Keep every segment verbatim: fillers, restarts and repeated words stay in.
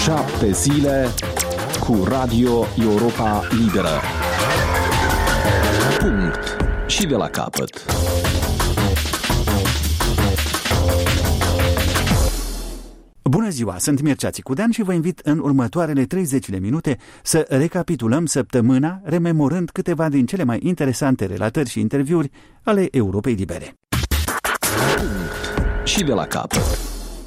Șapte zile cu Radio Europa Liberă. Punct. Și de la capăt. Bună ziua, sunt Mircea Țicudean și vă invit în următoarele treizeci de minute să recapitulăm săptămâna, rememorând câteva din cele mai interesante relatări și interviuri ale Europei Libere. Punct. Și de la capăt.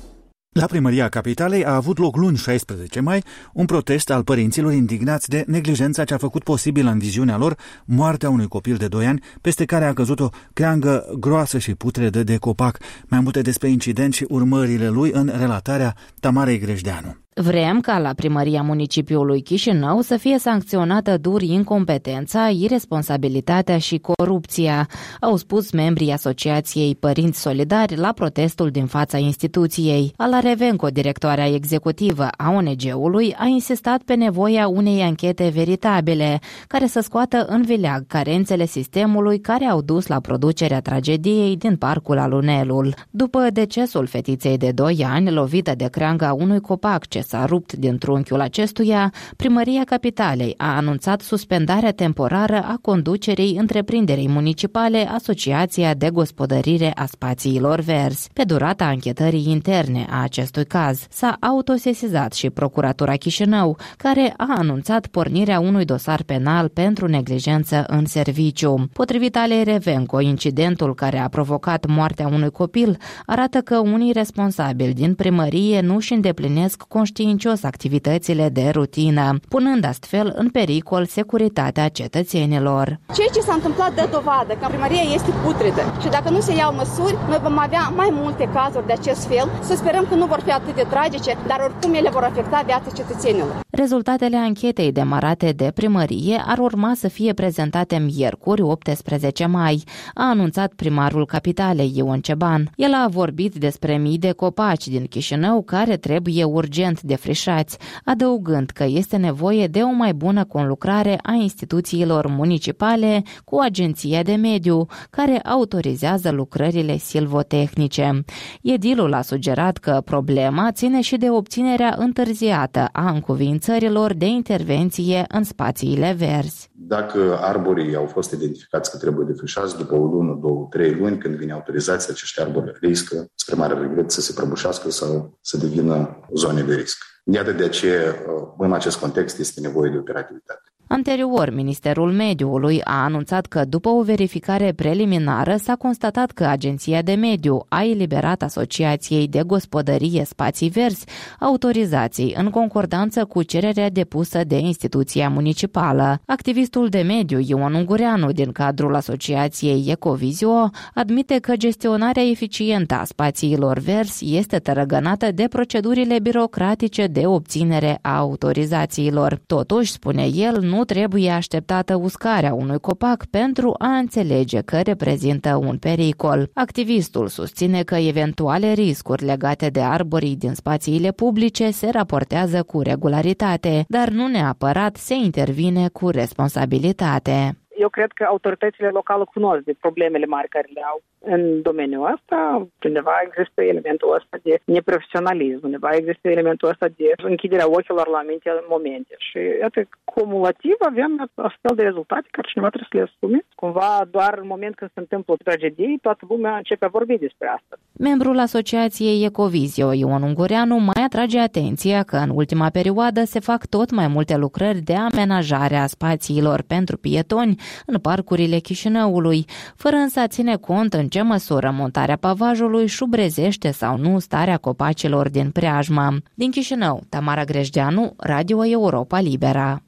La Primăria Capitalei a avut loc luni șaisprezece mai un protest al părinților indignați de neglijența ce a făcut posibil în viziunea lor moartea unui copil de doi ani, peste care a căzut o creangă groasă și putredă de copac. Mai multe despre incident și urmările lui în relatarea Tamarei Grejdeanu. Vrem ca la Primăria Municipiului Chișinău să fie sancționată dur incompetența, iresponsabilitatea și corupția, au spus membrii Asociației Părinți Solidari la protestul din fața instituției. Ala Revenco, directoarea executivă a O N G-ului, a insistat pe nevoia unei anchete veritabile, care să scoată în vileag carențele sistemului care au dus la producerea tragediei din Parcul Alunelul. După decesul fetiței de doi ani, lovită de creanga unui copac ce s-a rupt din trunchiul acestuia, Primăria Capitalei a anunțat suspendarea temporară a conducerii întreprinderii municipale Asociația de Gospodărire a Spațiilor Verzi. Pe durata anchetării interne a acestui caz, s-a autosesizat și Procuratura Chișinău, care a anunțat pornirea unui dosar penal pentru neglijență în serviciu. Potrivit Alei Revenco, incidentul care a provocat moartea unui copil arată că unii responsabili din primărie nu își îndeplinesc conștiincios activitățile de rutină, punând astfel în pericol securitatea cetățenilor. Ceea ce s-a întâmplat dă dovadă că primăria este putredă și dacă nu se iau măsuri, noi vom avea mai multe cazuri de acest fel. Să sperăm că nu vor fi atât de tragice, dar oricum ele vor afecta viața cetățenilor. Rezultatele anchetei demarate de primărie ar urma să fie prezentate miercuri, optsprezece mai, a anunțat primarul Capitalei, Ion Ceban. El a vorbit despre mii de copaci din Chișinău care trebuie urgent defrișați, adăugând că este nevoie de o mai bună conlucrare a instituțiilor municipale cu Agenția de Mediu, care autorizează lucrările silvotehnice. Edilul a sugerat că problema ține și de obținerea întârziată a încuvințărilor de intervenție în spațiile verzi. Dacă arborii au fost identificați că trebuie defrișați, după o lună, două, trei luni, când vine autorizația, acești arbori riscă, spre mare regret, să se prăbușească sau să devină zone de risc. Iată de aceea, în acest context, este nevoie de operativitate. Anterior, Ministerul Mediului a anunțat că după o verificare preliminară s-a constatat că Agenția de Mediu a eliberat Asociației de Gospodărie Spații Verzi autorizații în concordanță cu cererea depusă de instituția municipală. Activistul de mediu Ion Ungureanu din cadrul Asociației Ecovizio admite că gestionarea eficientă a spațiilor verzi este tărăgănată de procedurile birocratice de obținere a autorizațiilor. Totuși, spune el, nu Nu trebuie așteptată uscarea unui copac pentru a înțelege că reprezintă un pericol. Activistul susține că eventuale riscuri legate de arborii din spațiile publice se raportează cu regularitate, dar nu neapărat se intervine cu responsabilitate. Eu cred că autoritățile locale cunosc de problemele mari care le au în domeniul ăsta. Undeva există elementul ăsta de neprofesionalism, undeva există elementul ăsta de închiderea ochilor la anumite momente. Și iată, cumulativ avem astfel de rezultate care cineva trebuie să le asume. Cumva doar în moment când se întâmplă o tragedie, toată lumea începe a vorbi despre asta. Membrul Asociației Ecovizio, Ion Ungureanu, mai atrage atenția că în ultima perioadă se fac tot mai multe lucrări de amenajare a spațiilor pentru pietoni în parcurile Chișinăului, fără însă a ține cont în ce măsură montarea pavajului șubrezește sau nu starea copacilor din preajmă. Din Chișinău, Tamara Grejdeanu, Radio Europa Libera.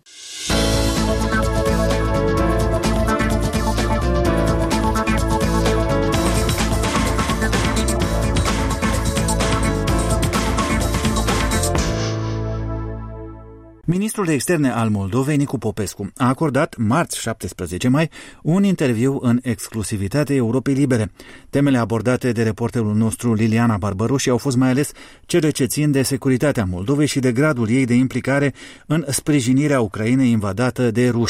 Ministrul de Externe al Moldovei, Nicu Popescu, a acordat marți șaptesprezece mai un interviu în exclusivitate Europei Libere. Temele abordate de reporterul nostru Liliana Barbaroși au fost mai ales cele ce țin de securitatea Moldovei și de gradul ei de implicare în sprijinirea Ucrainei invadată de ruși.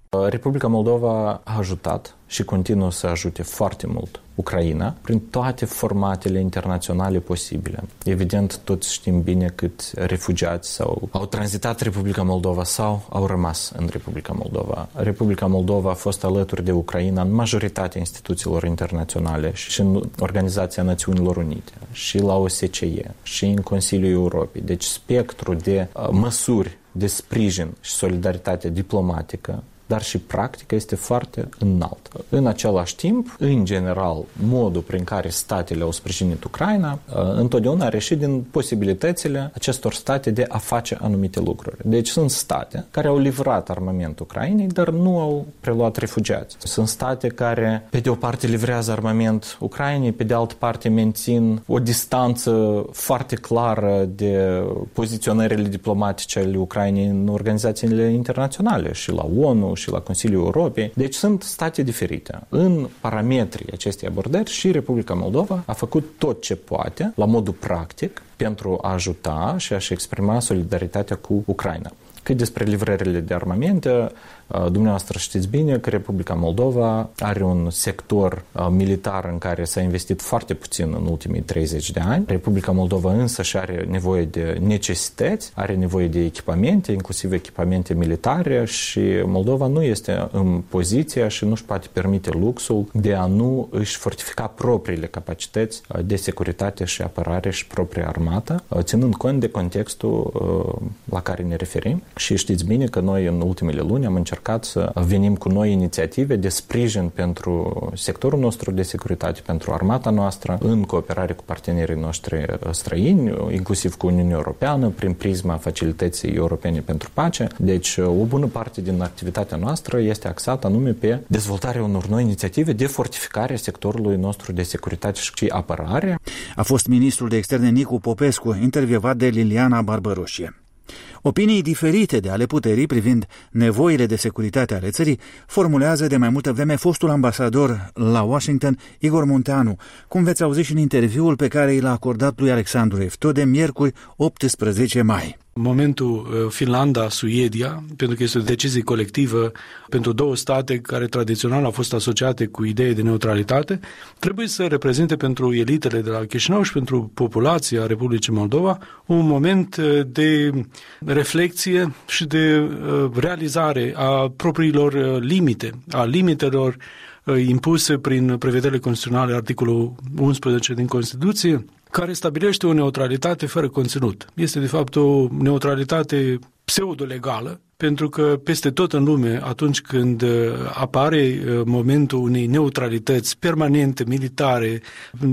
Republica Moldova a ajutat și continuă să ajute foarte mult Ucraina prin toate formatele internaționale posibile. Evident, toți știm bine cât refugiați sau au tranzitat Republica Moldova sau au rămas în Republica Moldova. Republica Moldova a fost alături de Ucraina în majoritatea instituțiilor internaționale și în Organizația Națiunilor Unite, și la O S C E, și în Consiliul Europei. Deci spectrul de uh, măsuri de sprijin și solidaritate diplomatică, dar și practică este foarte înalt. În același timp, în general, modul prin care statele au sprijinit Ucraina întotdeauna a reșit din posibilitățile acestor state de a face anumite lucruri. Deci sunt state care au livrat armament Ucrainei, dar nu au preluat refugiați. Sunt state care, pe de o parte, livrează armament Ucrainei, pe de altă parte, mențin o distanță foarte clară de poziționările diplomatice ale Ucrainei în organizațiile internaționale și la ONU, și la Consiliul Europei. Deci sunt state diferite. În parametrii acestei abordări și Republica Moldova a făcut tot ce poate, la modul practic, pentru a ajuta și a-și exprima solidaritatea cu Ucraina. Cât despre livrările de armamente, dumneavoastră știți bine că Republica Moldova are un sector militar în care s-a investit foarte puțin în ultimii treizeci de ani. Republica Moldova însă și are nevoie de necesități, are nevoie de echipamente, inclusiv echipamente militare, și Moldova nu este în poziția și nu își poate permite luxul de a nu își fortifica propriile capacități de securitate și apărare și propria armată, ținând cont de contextul la care ne referim. Și știți bine că noi în ultimele luni am încercat să venim cu noi inițiative de sprijin pentru sectorul nostru de securitate, pentru armata noastră, în cooperare cu partenerii noștri străini, inclusiv cu Uniunea Europeană, prin prisma Facilității Europene pentru Pace. Deci, o bună parte din activitatea noastră este axată anume pe dezvoltarea unor noi inițiative de fortificare a sectorului nostru de securitate și apărare. A fost ministrul de externe Nicu Popescu, intervievat de Liliana Barbăroșie. Opinii diferite de ale puterii privind nevoile de securitate ale țării formulează de mai multă vreme fostul ambasador la Washington, Igor Munteanu, cum veți auzi și în interviul pe care i l-a acordat lui Alexandru Eftode miercuri optsprezece mai. Momentul Finlanda-Suedia, pentru că este o decizie colectivă pentru două state care tradițional au fost asociate cu idei de neutralitate, trebuie să reprezinte pentru elitele de la Chișinău și pentru populația Republicii Moldova un moment de reflexie și de realizare a propriilor limite, a limitelor impuse prin prevederile constituționale, articolul unsprezece din Constituție, care stabilește o neutralitate fără conținut. Este, de fapt, o neutralitate pseudo-legală, pentru că peste tot în lume, atunci când apare momentul unei neutralități permanente, militare,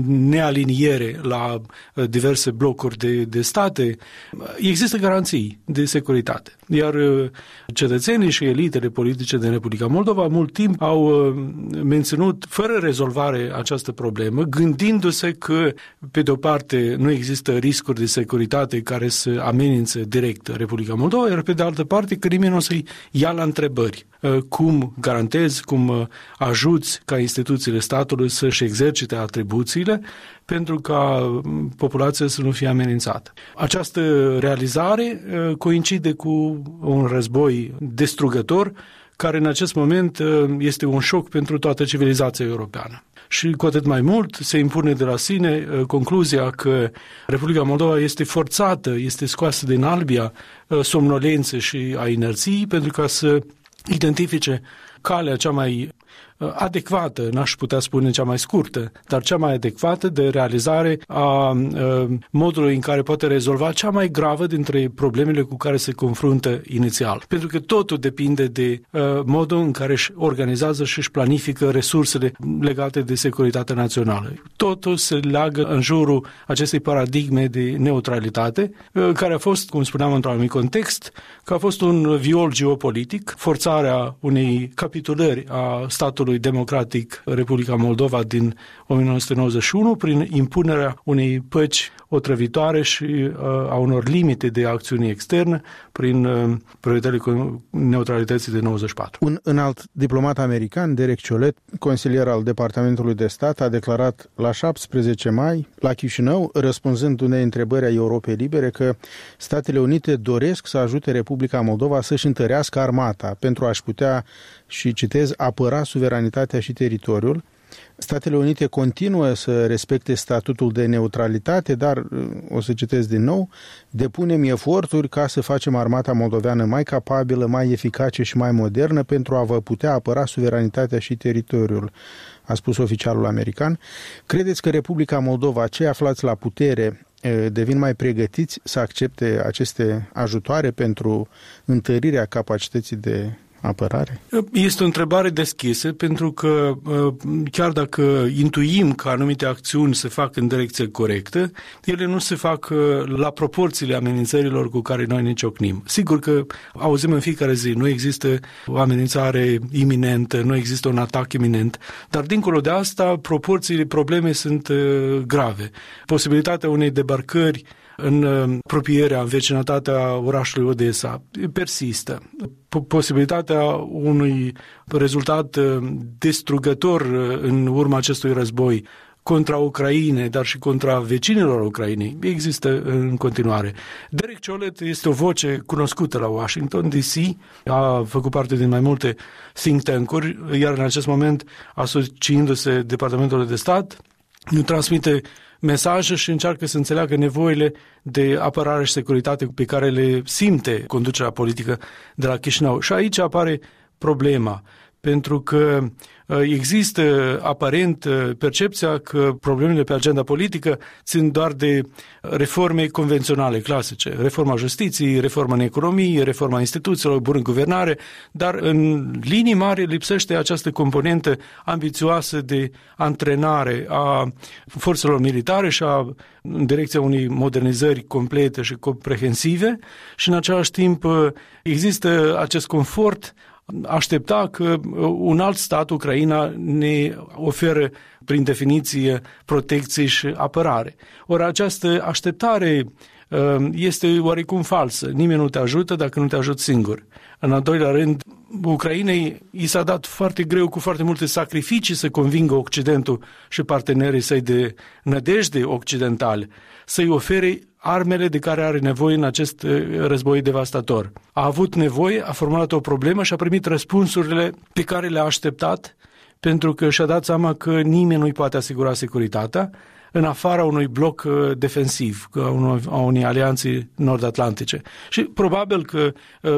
nealiniere la diverse blocuri de, de state, există garanții de securitate. Iar cetățenii și elitele politice din Republica Moldova mult timp au menținut fără rezolvare această problemă, gândindu-se că, pe de o parte, nu există riscuri de securitate care să amenințe direct Republica Moldova, iar pe de altă parte că nimeni nu o să-i ia la întrebări. Cum garantezi, cum ajuți ca instituțiile statului să-și exercite atribuțiile pentru ca populația să nu fie amenințată. Această realizare coincide cu un război destrugător care în acest moment este un șoc pentru toată civilizația europeană. Și cu atât mai mult se impune de la sine concluzia că Republica Moldova este forțată, este scoasă din albia somnolențe și a inerției pentru ca să identifice calea cea mai adecvată, n-aș putea spune cea mai scurtă, dar cea mai adecvată de realizare a modului în care poate rezolva cea mai gravă dintre problemele cu care se confruntă inițial. Pentru că totul depinde de modul în care își organizează și își planifică resursele legate de securitatea națională. Totul se leagă în jurul acestei paradigme de neutralitate, care a fost, cum spuneam într-un anumit context, că a fost un viol geopolitic, forțarea unei capitulări a statului statului democratic Republica Moldova din nouăsprezece nouăzeci și unu prin impunerea unei păci otrăvitoare și uh, a unor limite de acțiune externă prin uh, prioritățile neutralității de nouăzeci și patru. Un înalt diplomat american, Derek Chollet, consilier al Departamentului de Stat, a declarat la șaptesprezece mai la Chișinău, răspunzând unei întrebări a Europei Libere, că Statele Unite doresc să ajute Republica Moldova să-și întărească armata pentru a-și putea, și citez, apăra suveranitatea și teritoriul. Statele Unite continuă să respecte statutul de neutralitate, dar, o să citesc din nou, depunem eforturi ca să facem armata moldoveană mai capabilă, mai eficace și mai modernă pentru a vă putea apăra suveranitatea și teritoriul, a spus oficialul american. Credeți că Republica Moldova, cei aflați la putere, devin mai pregătiți să accepte aceste ajutoare pentru întărirea capacității de apărare? Este o întrebare deschisă, pentru că chiar dacă intuim că anumite acțiuni se fac în direcție corectă, ele nu se fac la proporțiile amenințărilor cu care noi ne ciocnim. Sigur că auzim în fiecare zi, nu există o amenințare iminentă, nu există un atac iminent, dar dincolo de asta, proporțiile probleme sunt grave. Posibilitatea unei debarcări în apropierea, în vecinătatea orașului Odessa persistă. Posibilitatea unui rezultat distrugător în urma acestui război contra Ucrainei, dar și contra vecinilor Ucrainei, există în continuare. Derek Chollet este o voce cunoscută la Washington D C, a făcut parte din mai multe think tank-uri, iar în acest moment, asociindu-se Departamentului de Stat, nu transmite mesaje și încearcă să înțeleagă nevoile de apărare și securitate pe care le simte conducerea politică de la Chișinău. Și aici apare problema, pentru că există aparent percepția că problemele pe agenda politică țin doar de reforme convenționale, clasice, reforma justiției, reforma în economie, reforma instituțiilor, bună guvernare, dar în linii mari lipsește această componentă ambițioasă de antrenare a forțelor militare și a, în direcția unei modernizări complete și comprehensive, și în același timp există acest confort aștepta că un alt stat, Ucraina, ne oferă prin definiție protecție și apărare. Ori această așteptare este oarecum falsă. Nimeni nu te ajută dacă nu te ajut singur. În al doilea rând, Ucrainei i s-a dat foarte greu, cu foarte multe sacrificii, să convingă Occidentul și partenerii săi de nădejde occidentale să-i ofere armele de care are nevoie în acest război devastator. A avut nevoie, a formulat o problemă și a primit răspunsurile pe care le-a așteptat, pentru că și-a dat seama că nimeni nu-i poate asigura securitatea în afara unui bloc defensiv, a unei alianțe nord-atlantice. Și probabil că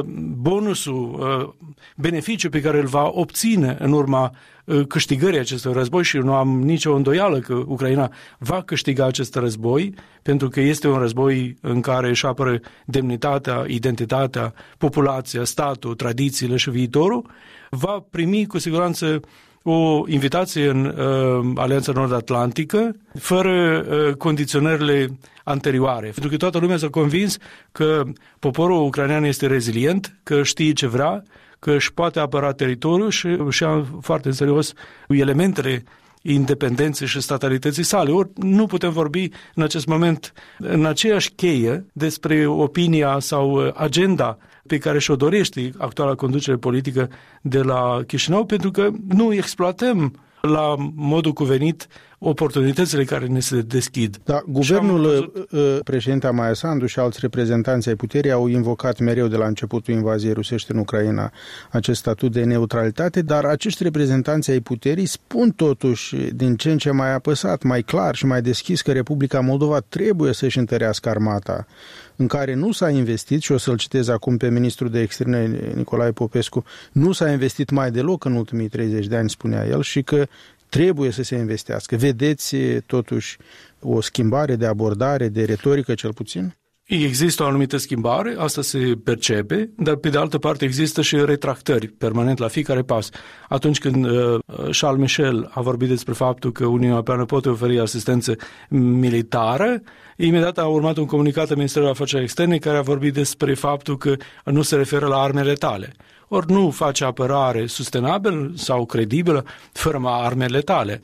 bonusul, beneficiul pe care îl va obține în urma câștigării acestui război, și nu am nicio îndoială că Ucraina va câștiga acest război, pentru că este un război în care își apără demnitatea, identitatea, populația, statul, tradițiile și viitorul, va primi cu siguranță o invitație în uh, Alianța Nord-Atlantică, fără uh, condiționările anterioare. Pentru că toată lumea s-a convins că poporul ucrainean este rezilient, că știe ce vrea, că își poate apăra teritoriul și își ia foarte în serios elementele independenței și statalității sale. Ori nu putem vorbi în acest moment în aceeași cheie despre opinia sau agenda pe care și-o dorește actuala conducere politică de la Chișinău, pentru că nu exploatăm la modul cuvenit oportunitățile care ne se deschid. Da, guvernul, văzut... președinta Maia Sandu și alți reprezentanți ai puterii au invocat mereu de la începutul invaziei rusești în Ucraina acest statut de neutralitate, dar acești reprezentanți ai puterii spun totuși din ce în ce mai apăsat, mai clar și mai deschis că Republica Moldova trebuie să-și întărească armata, în care nu s-a investit, și o să-l citez acum pe ministrul de externe Nicolae Popescu, nu s-a investit mai deloc în ultimii treizeci de ani, spunea el, și că trebuie să se investească. Vedeți totuși o schimbare de abordare, de retorică cel puțin? Există o anumită schimbare, asta se percepe, dar pe de altă parte există și retractări permanent la fiecare pas. Atunci când uh, Charles Michel a vorbit despre faptul că Uniunea Europeană poate oferi asistență militară, Imediat a urmat un comunicat al Ministerului Afacerilor Externe care a vorbit despre faptul că nu se referă la arme letale. Ori nu face apărare sustenabilă sau credibilă fără arme letale.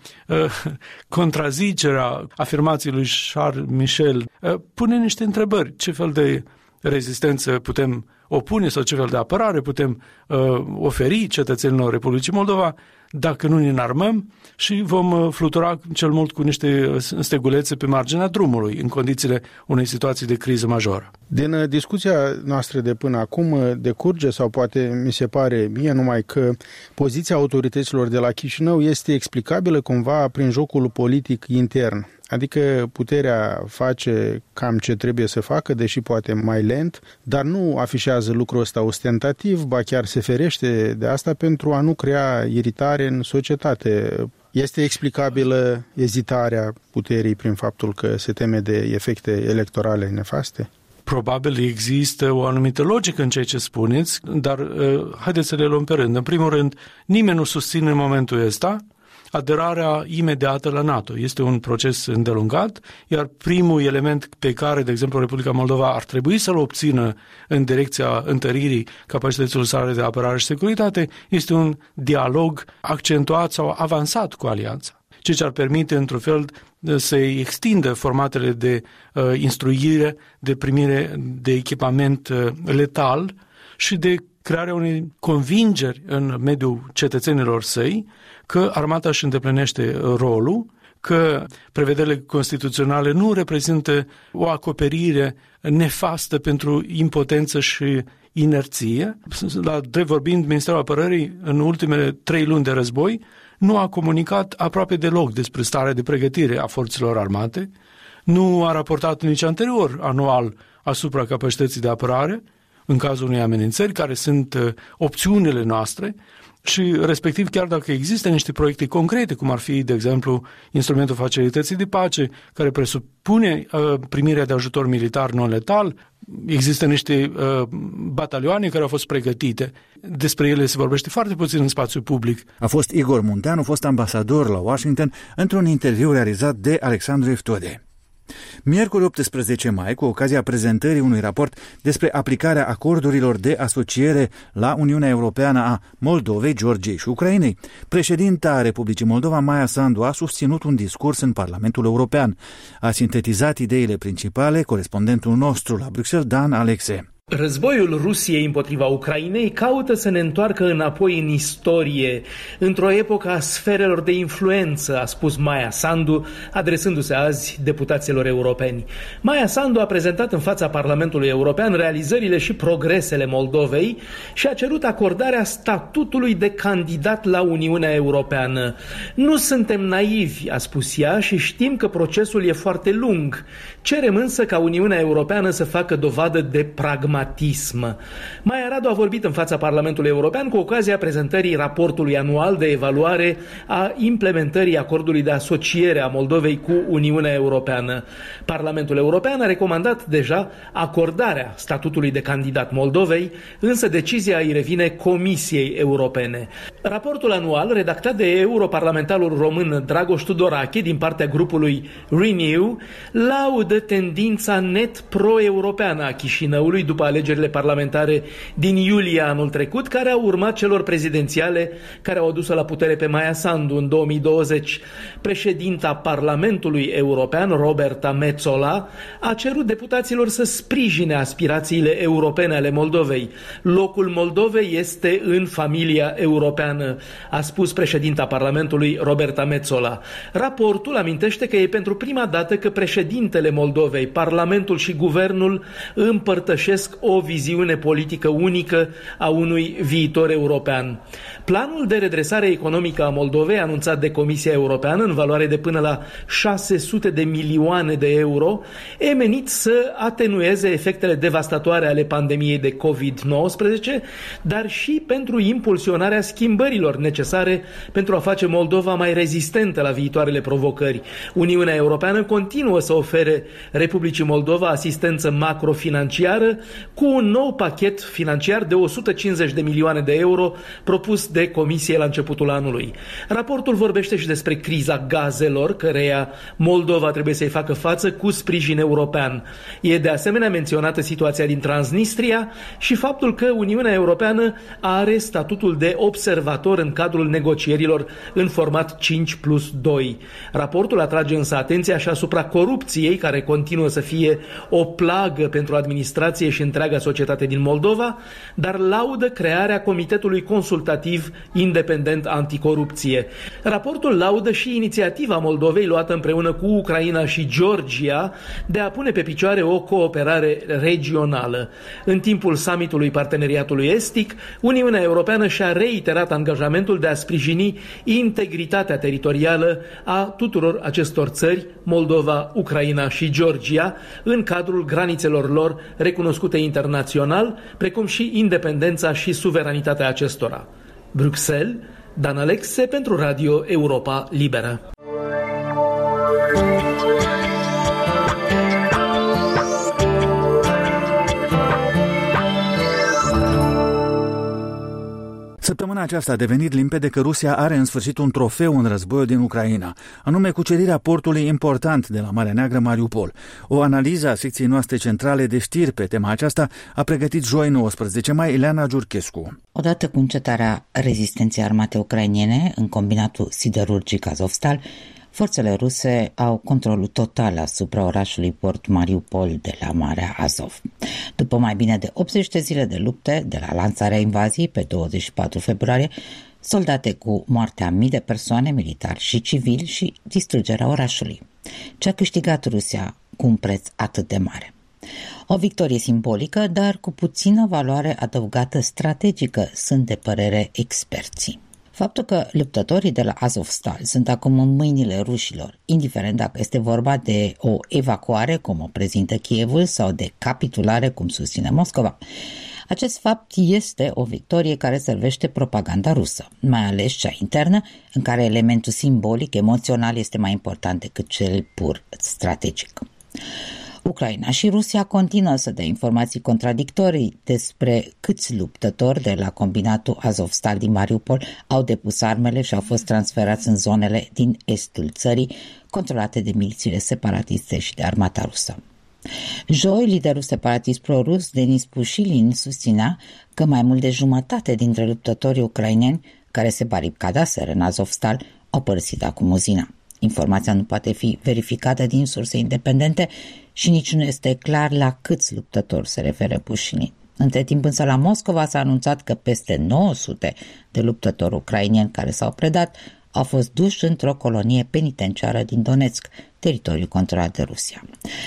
Contrazicerea afirmației lui Charles Michel pune niște întrebări. Ce fel de rezistență putem opune sau ce fel de apărare putem uh, oferi cetățenilor Republicii Moldova dacă nu ne înarmăm și vom flutura cel mult cu niște stegulețe pe marginea drumului în condițiile unei situații de criză majoră. Din discuția noastră de până acum decurge, sau poate mi se pare mie numai, că poziția autorităților de la Chișinău este explicabilă cumva prin jocul politic intern. Adică puterea face cam ce trebuie să facă, deși poate mai lent, dar nu afișează lucrul ăsta ostentativ, ba chiar se ferește de asta pentru a nu crea iritare în societate. Este explicabilă ezitarea puterii prin faptul că se teme de efecte electorale nefaste? Probabil există o anumită logică în ceea ce spuneți, dar uh, haideți să le luăm pe rând. În primul rând, nimeni nu susține în momentul ăsta aderarea imediată la NATO. Este un proces îndelungat, iar primul element pe care, de exemplu, Republica Moldova ar trebui să-l obțină în direcția întăririi capacităților sale de apărare și securitate este un dialog accentuat sau avansat cu alianța, ceea ce ar permite, într-un fel, să extindă formatele de uh, instruire, de primire de echipament uh, letal și de crearea unei convingeri în mediul cetățenilor săi că armata își îndeplinește rolul, că prevederile constituționale nu reprezintă o acoperire nefastă pentru impotență și inerție. La drept vorbind, Ministerul Apărării, în ultimele trei luni de război, nu a comunicat aproape deloc despre starea de pregătire a forțelor armate, nu a raportat nici anterior anual asupra capacității de apărare, în cazul unei amenințări, care sunt opțiunile noastre, și respectiv chiar dacă există niște proiecte concrete, cum ar fi, de exemplu, instrumentul facilității de pace, care presupune uh, primirea de ajutor militar non-letal, există niște uh, batalioane care au fost pregătite. Despre ele se vorbește foarte puțin în spațiu public. A fost Igor Munteanu, fost ambasador la Washington, într-un interviu realizat de Alexandru Eftode. Miercuri optsprezece mai, cu ocazia prezentării unui raport despre aplicarea acordurilor de asociere la Uniunea Europeană a Moldovei, Georgiei și Ucrainei, președinta Republicii Moldova, Maia Sandu, a susținut un discurs în Parlamentul European. A sintetizat ideile principale corespondentul nostru la Bruxelles, Dan Alexe. Războiul Rusiei împotriva Ucrainei caută să ne întoarcă înapoi în istorie, într-o epocă a sferelor de influență, a spus Maia Sandu, adresându-se azi deputaților europeni. Maia Sandu a prezentat în fața Parlamentului European realizările și progresele Moldovei și a cerut acordarea statutului de candidat la Uniunea Europeană. Nu suntem naivi, a spus ea, și știm că procesul e foarte lung. Cerem însă ca Uniunea Europeană să facă dovadă de pragmatism. Maia Radu a vorbit în fața Parlamentului European cu ocazia prezentării raportului anual de evaluare a implementării acordului de asociere a Moldovei cu Uniunea Europeană. Parlamentul European a recomandat deja acordarea statutului de candidat Moldovei, însă decizia îi revine Comisiei Europene. Raportul anual, redactat de europarlamentarul român Dragoș Tudorache din partea grupului Renew, laudă tendința net pro-europeană a Chișinăului după alegerile parlamentare din iulie anul trecut, care au urmat celor prezidențiale care au adus la putere pe Maia Sandu în două mii douăzeci. Președinta Parlamentului European, Roberta Metsola, a cerut deputaților să sprijine aspirațiile europene ale Moldovei. Locul Moldovei este în familia europeană, a spus președinta Parlamentului, Roberta Metsola. Raportul amintește că e pentru prima dată că președintele Moldovei, Parlamentul și Guvernul împărtășesc o viziune politică unică a unui viitor european. Planul de redresare economică a Moldovei, anunțat de Comisia Europeană în valoare de până la șase sute de milioane de euro, e menit să atenueze efectele devastatoare ale pandemiei de covid nouăsprezece, dar și pentru impulsionarea schimbărilor necesare pentru a face Moldova mai rezistentă la viitoarele provocări. Uniunea Europeană continuă să ofere Republicii Moldova asistență macrofinanciară cu un nou pachet financiar de o sută cincizeci de milioane de euro propus de Comisie la începutul anului. Raportul vorbește și despre criza gazelor, căreia Moldova trebuie să-i facă față cu sprijin european. E de asemenea menționată situația din Transnistria și faptul că Uniunea Europeană are statutul de observator în cadrul negocierilor în format cinci plus doi. Raportul atrage însă atenția și asupra corupției, care continuă să fie o plagă pentru administrație și întreaga societate din Moldova, dar laudă crearea Comitetului Consultativ Independent Anticorupție. Raportul laudă și inițiativa Moldovei luată împreună cu Ucraina și Georgia de a pune pe picioare o cooperare regională. În timpul summitului Parteneriatului Estic, Uniunea Europeană și-a reiterat angajamentul de a sprijini integritatea teritorială a tuturor acestor țări, Moldova, Ucraina și Georgia, în cadrul granițelor lor recunoscute internațional, precum și independența și suveranitatea acestora. Bruxelles, Dan Alexe pentru Radio Europa Liberă. Săptămâna aceasta a devenit limpede că Rusia are în sfârșit un trofeu în războiul din Ucraina, anume cucerirea portului important de la Marea Neagră, Mariupol. O analiză a secției noastre centrale de știri pe tema aceasta a pregătit joi nouăsprezece mai Ileana Giurchescu. Odată cu încetarea rezistenței armate ucrainene în combinatul siderurgic Azovstal, forțele ruse au controlul total asupra orașului port Mariupol de la Marea Azov. După mai bine de optzeci de zile de lupte, de la lansarea invaziei pe douăzeci și patru februarie, soldate cu moartea mii de persoane, militari și civili și distrugerea orașului. Ce a câștigat Rusia cu un preț atât de mare? O victorie simbolică, dar cu puțină valoare adăugată strategică, sunt de părere experții. Faptul că luptătorii de la Azovstal sunt acum în mâinile rușilor, indiferent dacă este vorba de o evacuare, cum o prezintă Kievul, sau de capitulare, cum susține Moscova, acest fapt este o victorie care servește propaganda rusă, mai ales cea internă, în care elementul simbolic, emoțional este mai important decât cel pur strategic. Ucraina și Rusia continuă să dea informații contradictorii despre câți luptători de la combinatul Azovstal din Mariupol au depus armele și au fost transferați în zonele din estul țării, controlate de milițiile separatiste și de armata rusă. Joi, liderul separatist pro-rus Denis Pușilin susținea că mai mult de jumătate dintre luptătorii ucraineni care se baricadaseră în Azovstal au părăsit acum uzina. Informația nu poate fi verificată din surse independente și nici nu este clar la câți luptători se referă Pușilin. Între timp însă la Moscova s-a anunțat că peste nouă sute de luptători ucraineni care s-au predat au fost duși într-o colonie penitenciară din Donetsk, teritoriul controlat de Rusia.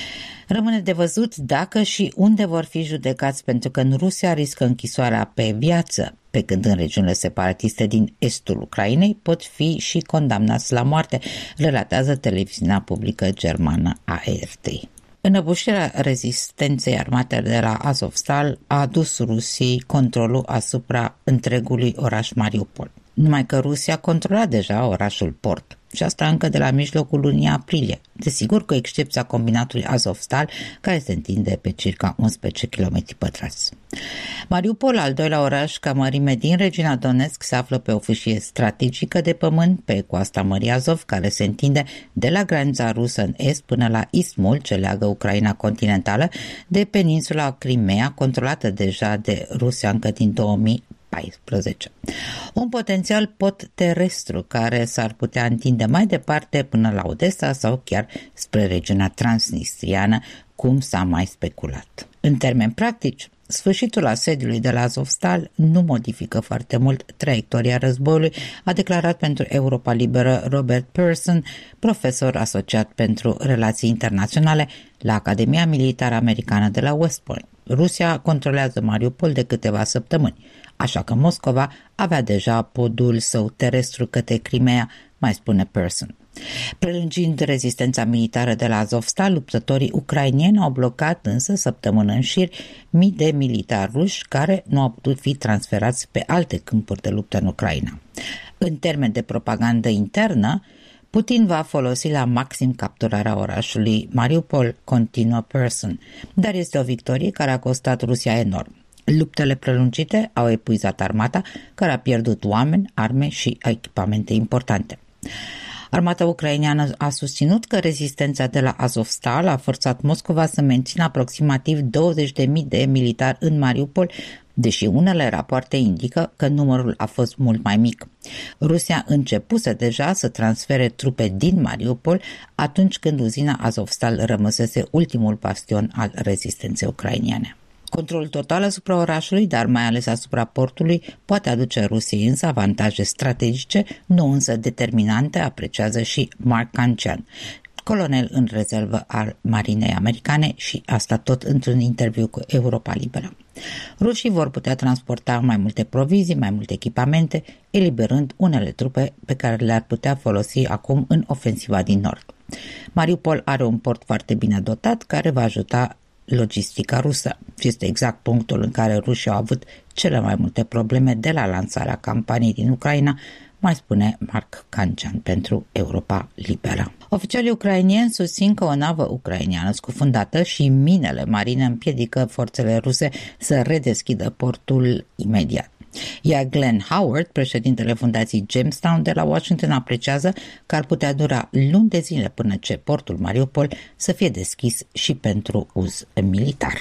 Rămâne de văzut dacă și unde vor fi judecați, pentru că în Rusia riscă închisoarea pe viață, pe când în regiunile separatiste din estul Ucrainei pot fi și condamnați la moarte, relatează televiziunea publică germană A R T. Înăbușirea rezistenței armate de la Azovstal a adus Rusiei controlul asupra întregului oraș Mariupol. Numai că Rusia controla deja orașul port, și asta încă de la mijlocul lunii aprilie, desigur cu excepția combinatului Azovstal, care se întinde pe circa unsprezece kilometri pătrați. Mariupol, al doilea oraș ca mărime din regiunea Donetsk, se află pe o fâșie strategică de pământ pe coasta Mării Azov, care se întinde de la granița rusă în est până la ismul ce leagă Ucraina continentală de peninsula Crimea, controlată deja de Rusia încă din două mii paisprezece. Un potențial pod terestru care s-ar putea întinde mai departe până la Odessa sau chiar spre regiunea transnistriană, cum s-a mai speculat. În termeni practici, sfârșitul asediului de la Azovstal nu modifică foarte mult traiectoria războiului, a declarat pentru Europa Liberă Robert Pearson, profesor asociat pentru relații internaționale la Academia Militară Americană de la West Point. Rusia controlează Mariupol de câteva săptămâni, așa că Moscova avea deja podul său terestru către Crimea, mai spune Pearson. Prelungind rezistența militară de la Azovstal, luptătorii ucraineni au blocat însă săptămână în șir mii de militari ruși care nu au putut fi transferați pe alte câmpuri de luptă în Ucraina. În termen de propagandă internă, Putin va folosi la maxim capturarea orașului Mariupol, continuă Person, dar este o victorie care a costat Rusia enorm. Luptele prelungite au epuizat armata, care a pierdut oameni, arme și echipamente importante. Armata ucraineană a susținut că rezistența de la Azovstal a forțat Moscova să mențină aproximativ douăzeci de mii de militari în Mariupol, deși unele rapoarte indică că numărul a fost mult mai mic. Rusia începuse deja să transfere trupe din Mariupol atunci când uzina Azovstal rămăsese ultimul bastion al rezistenței ucrainene. Controlul total asupra orașului, dar mai ales asupra portului, poate aduce Rusiei însă avantaje strategice, nu însă determinante, apreciază și Mark Cancian, colonel în rezervă al Marinei Americane, și asta tot într-un interviu cu Europa Liberă. Rușii vor putea transporta mai multe provizii, mai multe echipamente, eliberând unele trupe pe care le-ar putea folosi acum în ofensiva din nord. Mariupol are un port foarte bine dotat care va ajuta logistica rusă și este exact punctul în care rușii au avut cele mai multe probleme de la lansarea campaniei din Ucraina, mai spune Mark Cancian pentru Europa Liberă. Oficialii ucrainieni susțin că o navă ucraineană scufundată și minele marine împiedică forțele ruse să redeschidă portul imediat. Iar Glenn Howard, președintele fundației Jamestown de la Washington, apreciază că ar putea dura luni de zile până ce portul Mariupol să fie deschis și pentru uz militar.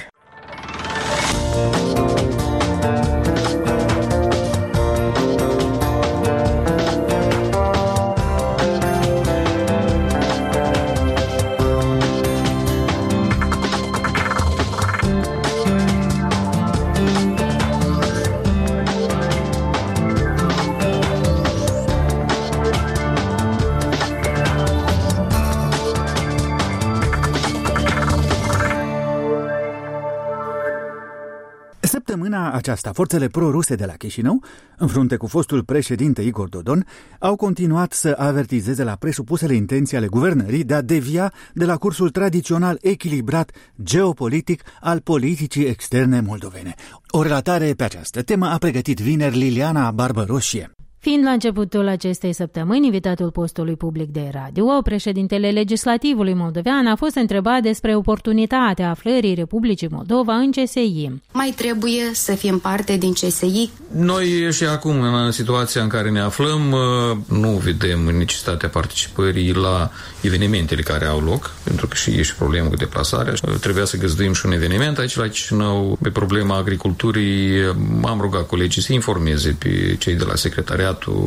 Săptămâna aceasta, forțele pro-ruse de la Chișinău, în frunte cu fostul președinte Igor Dodon, au continuat să avertizeze la presupusele intenții ale guvernării de a devia de la cursul tradițional echilibrat geopolitic al politicii externe moldovene. O relatare pe această temă a pregătit vineri Liliana Barbăroșie. Fiind la începutul acestei săptămâni invitatul postului public de radio, președintele legislativului moldovean a fost întrebat despre oportunitatea aflării Republicii Moldova în C S I. Mai trebuie să fim parte din C S I? Noi și acum, în situația în care ne aflăm, nu vedem necesitatea participării la evenimentele care au loc, pentru că și e și problemă cu deplasarea. Trebuia să găzduim și un eveniment aici la Chișinău. Pe problema agriculturii am rugat colegii să informeze pe cei de la secretariat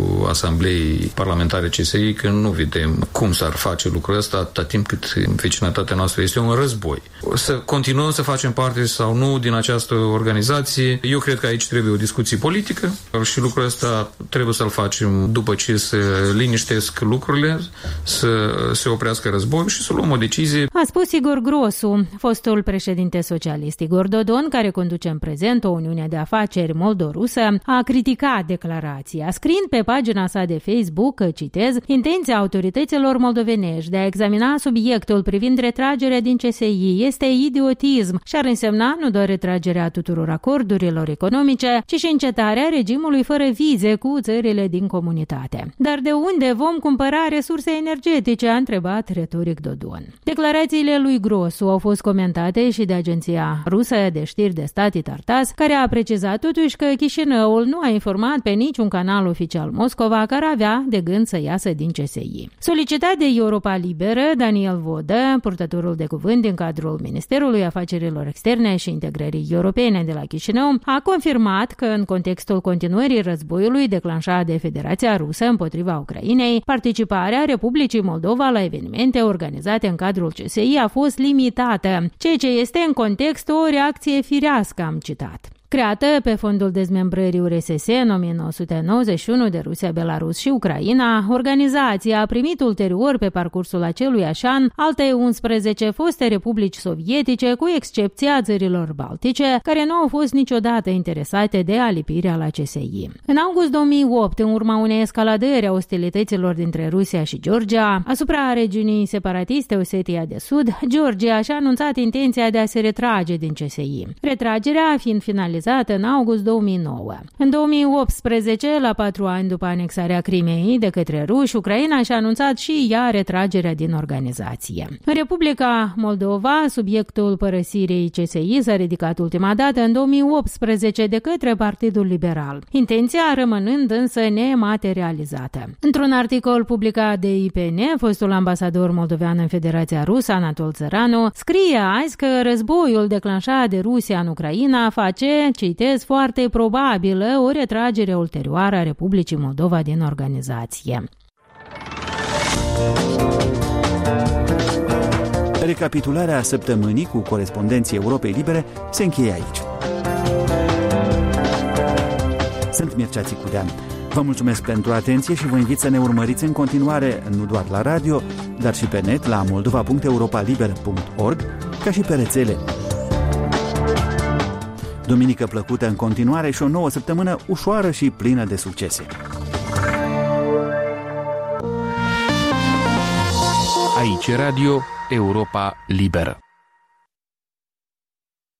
Asambleei Parlamentare C S I că nu vedem cum s-ar face lucrul ăsta atâta timp cât vecinătatea noastră este un război. Să continuăm să facem parte sau nu din această organizație, eu cred că aici trebuie o discuție politică și lucrul ăsta trebuie să-l facem după ce se liniștesc lucrurile, să se oprească războiul și să luăm o decizie. A spus Igor Grosu, fostul președinte socialist. Igor Dodon, care conduce în prezent o uniune de afaceri moldo-rusă, a criticat declarația, scriind pe pagina sa de Facebook că, citez, intenția autorităților moldovenești de a examina subiectul privind retragerea din C S I este idiotism și ar însemna nu doar retragerea tuturor acordurilor economice, ci și încetarea regimului fără vize cu țările din comunitate. Dar de unde vom cumpăra resurse energetice? A întrebat retoric Dodon. Declarațiile lui Grosu au fost comentate și de agenția rusă de știri de stat Tartas, care a precizat totuși că Chișinăul nu a informat pe niciun canal oficial Moscova care avea de gând să iasă din C S I. Solicitat de Europa Liberă, Daniel Vodă, purtătorul de cuvânt din cadrul Ministerului Afacerilor Externe și Integrării Europene de la Chișinău, a confirmat că în contextul continuării războiului declanșat de Federația Rusă împotriva Ucrainei, participarea Republicii Moldova la evenimente organizate în cadrul C S I a fost limitată, ceea ce este în context o reacție firească, am citat. Creată pe fondul dezmembrării U R S S în o mie nouă sute nouăzeci și unu de Rusia, Belarus și Ucraina, organizația a primit ulterior pe parcursul aceluiași an alte unsprezece foste republici sovietice, cu excepția țărilor baltice, care nu au fost niciodată interesate de alipirea la C S I. În august două mii opt, în urma unei escaladări a ostilităților dintre Rusia și Georgia asupra regiunii separatiste Osetia de Sud, Georgia și-a anunțat intenția de a se retrage din C S I. Retragerea fiind finalizată finalizat în august două mii nouă. În două mii optsprezece, la patru ani după anexarea Crimeei de către ruși, Ucraina și-a anunțat și ea retragerea din organizație. În Republica Moldova, subiectul părăsirii C S I s-a ridicat ultima dată în două mii optsprezece de către Partidul Liberal, intenția rămânând însă nematerializată. Într-un articol publicat de I P N, fostul ambasador moldovean în Federația Rusă, Anatol Țăranu, scrie azi că războiul declanșat de Rusia în Ucraina face, citez, foarte probabilă o retragere ulterioară a Republicii Moldova din organizație. Recapitularea săptămânii cu corespondenții Europei Libere se încheie aici. Sunt Mircea Țicudean. Vă mulțumesc pentru atenție și vă invit să ne urmăriți în continuare nu doar la radio, dar și pe net la moldova punct europa liber punct org, ca și pe rețele. Duminică plăcută în continuare și o nouă săptămână ușoară și plină de succese. Aici Radio Europa Liberă.